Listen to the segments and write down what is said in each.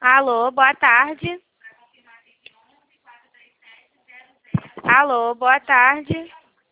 Alô, boa tarde. Alô, boa tarde.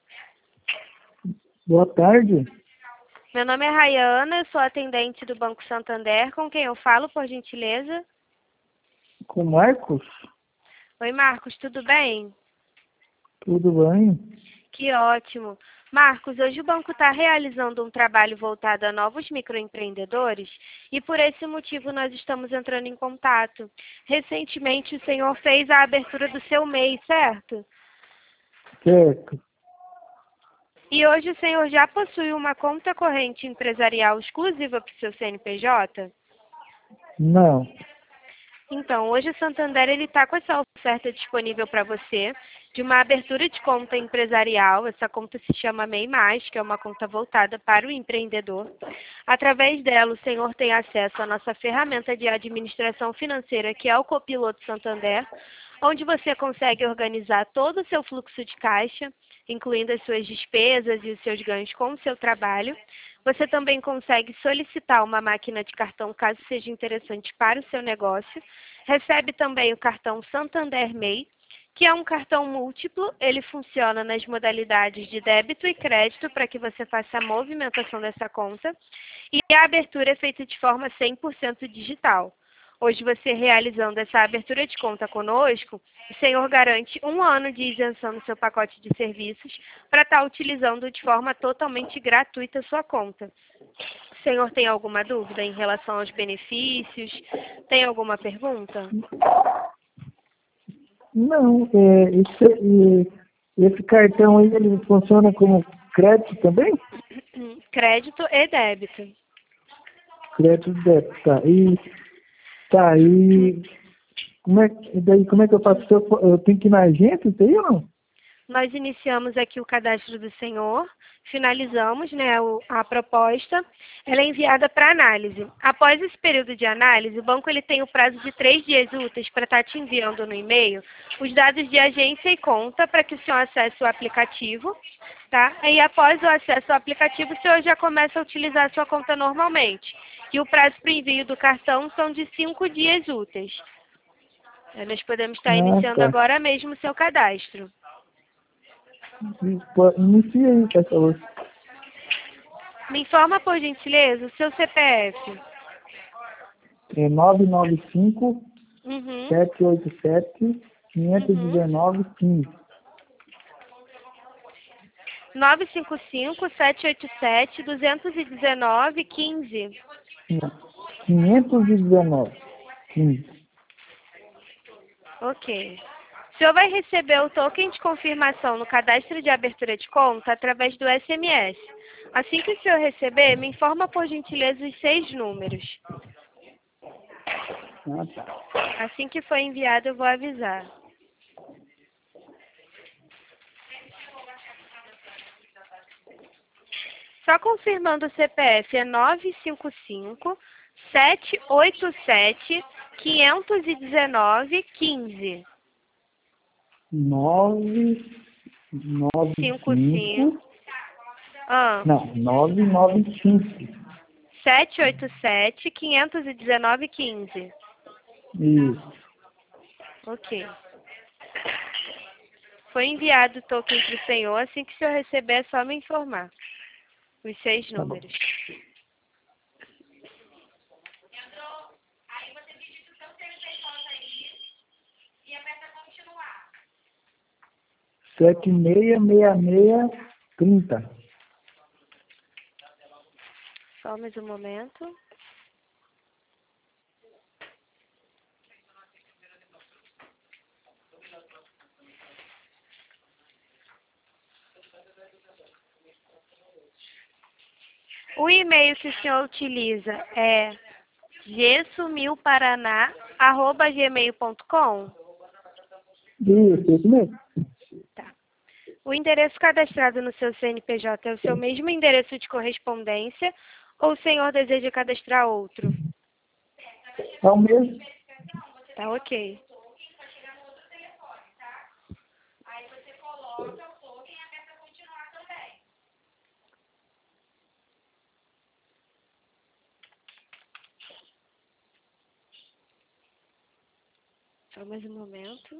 Boa tarde. Meu nome é Rayana, eu sou atendente do Banco Santander. Com quem eu falo, por gentileza? Com Marcos? Oi, Marcos, tudo bem? Tudo bem? Que ótimo. Marcos, hoje o banco está realizando um trabalho voltado a novos microempreendedores e por esse motivo nós estamos entrando em contato. Recentemente o senhor fez a abertura do seu MEI, certo? Certo. E hoje o senhor já possui uma conta corrente empresarial exclusiva para o seu CNPJ? Não. Então, hoje o Santander ele está com essa oferta disponível para você de uma abertura de conta empresarial. Essa conta se chama MEI+, que é uma conta voltada para o empreendedor. Através dela, o senhor tem acesso à nossa ferramenta de administração financeira, que é o Copiloto Santander, onde você consegue organizar todo o seu fluxo de caixa, incluindo as suas despesas e os seus ganhos com o seu trabalho. Você também consegue solicitar uma máquina de cartão caso seja interessante para o seu negócio. Recebe também o cartão Santander MEI, que é um cartão múltiplo. Ele funciona nas modalidades de débito e crédito para que você faça a movimentação dessa conta. E a abertura é feita de forma 100% digital. Hoje, você realizando essa abertura de conta conosco, o senhor garante 1 ano de isenção no seu pacote de serviços para estar utilizando de forma totalmente gratuita a sua conta. O senhor tem alguma dúvida em relação aos benefícios? Tem alguma pergunta? Não, esse cartão aí, ele funciona como crédito também? Crédito e débito. Crédito e débito, tá. E como é que eu faço? Eu tenho que ir na agência, isso aí ou não? Nós iniciamos aqui o cadastro do senhor, finalizamos, né, a proposta, ela é enviada para análise. Após esse período de análise, o banco ele tem o prazo de 3 dias úteis para estar te enviando no e-mail os dados de agência e conta para que o senhor acesse o aplicativo, tá? E após o acesso ao aplicativo, o senhor já começa a utilizar a sua conta normalmente. E o prazo para o envio do cartão são de 5 dias úteis. Nós podemos estar Ah, iniciando tá. agora mesmo o seu cadastro. Inicia aí, por favor. Me informa, por gentileza, o seu CPF. É 995 Uhum, 787 uhum. 519 15. 955-787-219-15. Não, 519 15. Ok. O senhor vai receber o token de confirmação no cadastro de abertura de conta através do SMS. Assim que o senhor receber, me informa, por gentileza, os 6 números. Ah, tá. Assim que for enviado, eu vou avisar. Só confirmando o CPF, é 955-787-519-15. 995. 55. Ah, Não, 995. 787-519-15. Isso. Ok. Foi enviado o token para o senhor. Assim que o senhor receber, é só me informar. Os 6 Tá bom. números. 766630. Só mais um momento. O e-mail que o senhor utiliza é gessomilparaná@gmail.com. Isso mesmo. Tá. O endereço cadastrado no seu CNPJ é o seu mesmo endereço de correspondência ou o senhor deseja cadastrar outro? É o mesmo. Tá, ok. Só mais um momento.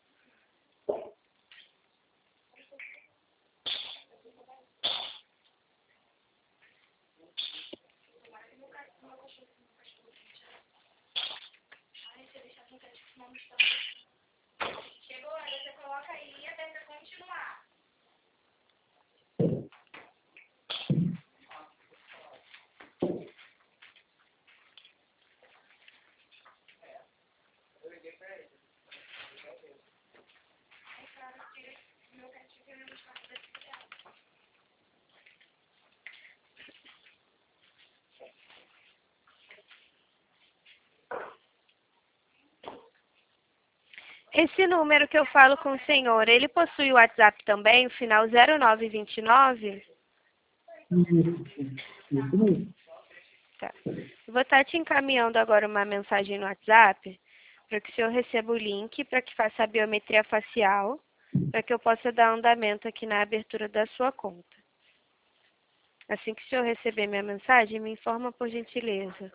Esse número que eu falo com o senhor, ele possui o WhatsApp também, o final 0929? Isso mesmo. Tá. Eu vou estar te encaminhando agora uma mensagem no WhatsApp para que o senhor receba o link para que faça a biometria facial, para que eu possa dar andamento aqui na abertura da sua conta. Assim que o senhor receber minha mensagem, me informa por gentileza.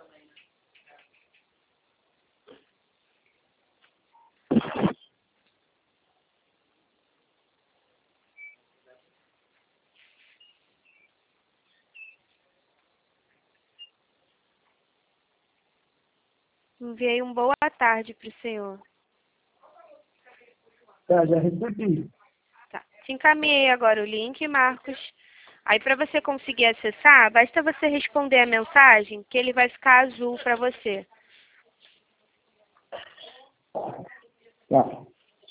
Enviei um boa tarde para o senhor. Tá, já recebi. Tá. Te encaminhei agora o link, Marcos. Aí, para você conseguir acessar, basta você responder a mensagem, que ele vai ficar azul para você. Tá.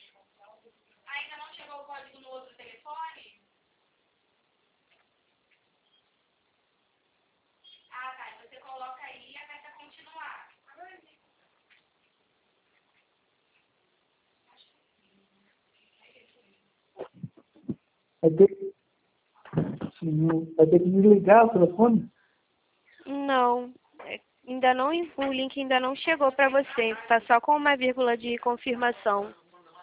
Vai ter, vai ter que desligar o telefone? Não, ainda não, o link ainda não chegou para você. Está só com uma vírgula de confirmação.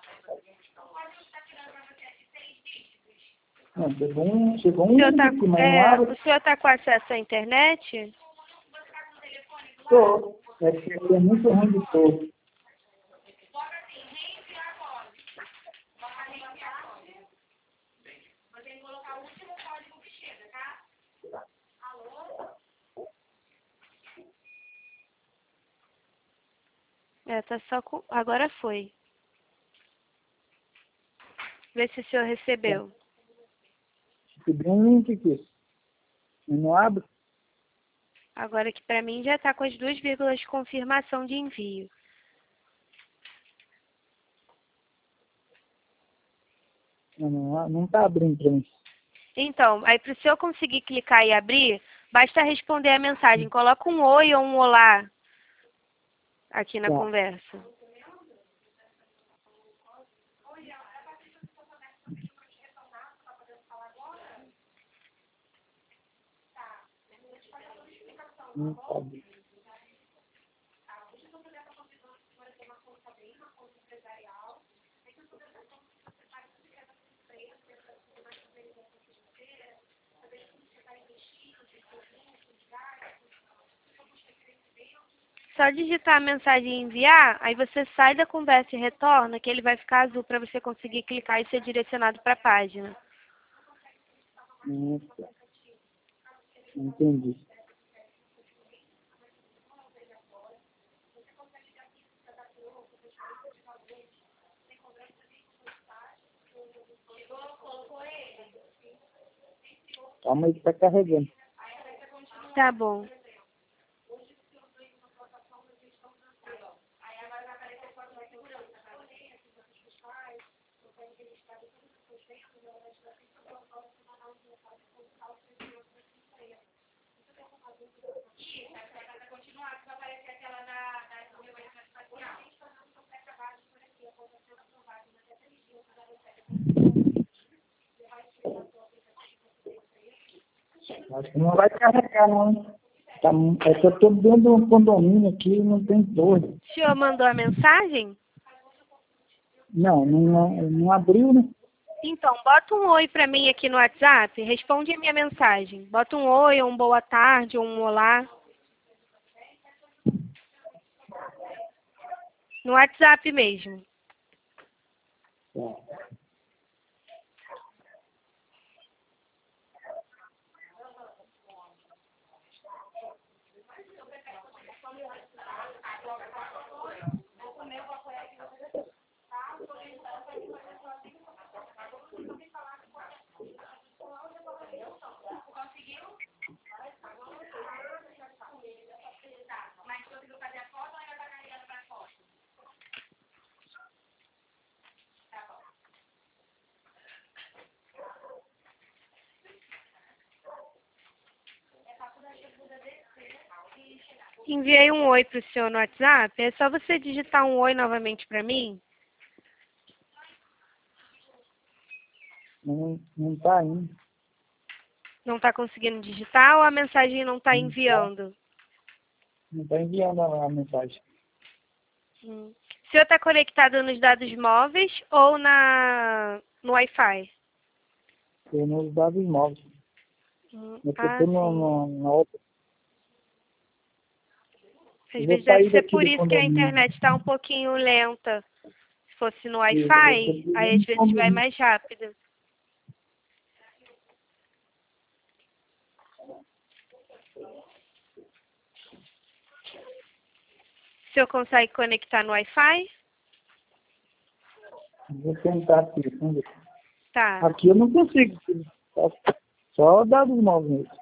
Não, chegou O um senhor está aqui, mas não abre. o senhor tá com acesso à internet? Tô. É que aqui é muito ruim de todo. Tá só com... Agora foi. Vê se o senhor recebeu. Recebi um link aqui. Mas não abre? Agora que para mim já está com as duas vírgulas de confirmação de envio. Não tá abrindo pra mim. Então, aí para o senhor conseguir clicar e abrir, basta responder a mensagem. Coloca um oi ou um olá aqui na Tá. conversa. Não tá abrindo. Só digitar a mensagem e enviar, aí você sai da conversa e retorna, que ele vai ficar azul para você conseguir clicar e ser direcionado para a página. Tá. Entendi. Calma aí que tá carregando. Tá bom. Acho que não vai carregar, não. Tá, é que eu tô dentro de um condomínio aqui e não tem torre. O senhor mandou a mensagem? Não abriu, né? Então, bota um oi para mim aqui no WhatsApp, responde a minha mensagem. Bota um oi, ou um boa tarde, ou um olá. No WhatsApp mesmo. Tá. Enviei um oi pro senhor no WhatsApp. É só você digitar um oi novamente para mim. Não tá indo. Não está conseguindo digitar ou a mensagem não está enviando? Não tá enviando a mensagem. O senhor está conectado nos dados móveis ou no Wi-Fi? Tem nos dados móveis. Eu tô Sim. na outra. Às Eu vou vezes deve sair ser daqui por do isso que a condomínio. internet está um pouquinho lenta. Se fosse no Eu vou Wi-Fi, ter aí às um vezes vai condomínio. mais rápido. O senhor consegue conectar no Wi-Fi? Vou tentar aqui. Vamos ver. Tá. Aqui eu não consigo. Só dados móveis mesmo.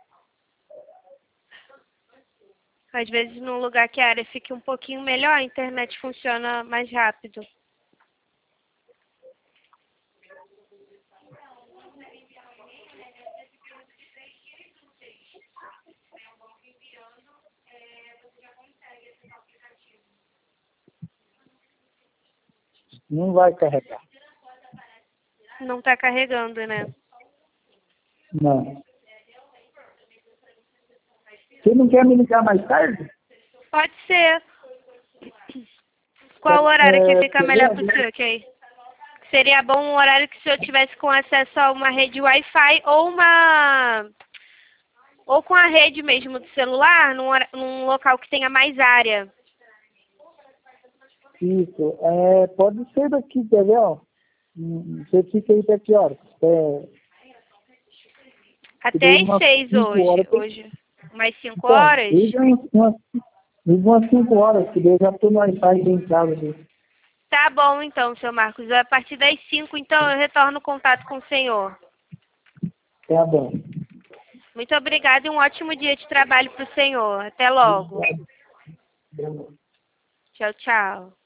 Às vezes, num lugar que a área fique um pouquinho melhor, a internet funciona mais rápido. Não vai carregar. Não está carregando, né? Não. Você não quer me ligar mais tarde? Pode ser. Qual o horário que fica melhor para o Beleza? senhor, Kay? Seria bom um horário que o senhor tivesse com acesso a uma rede Wi-Fi ou com a rede mesmo do celular, num local que tenha mais área. Isso. Pode ser daqui, quer ver, ó? Você fica aí até que horas? Até às Umas 6 5 hoje. horas. Hoje, mais 5 Então, horas? liga umas 5 horas, que daí eu já estou no Wi-Fi em casa. Aqui. Tá bom, então, seu Marcos. A partir das 5, então, eu retorno o contato com o senhor. Tá bom. Muito obrigada e um ótimo dia de trabalho para o senhor. Até logo. Obrigado. Tchau, tchau.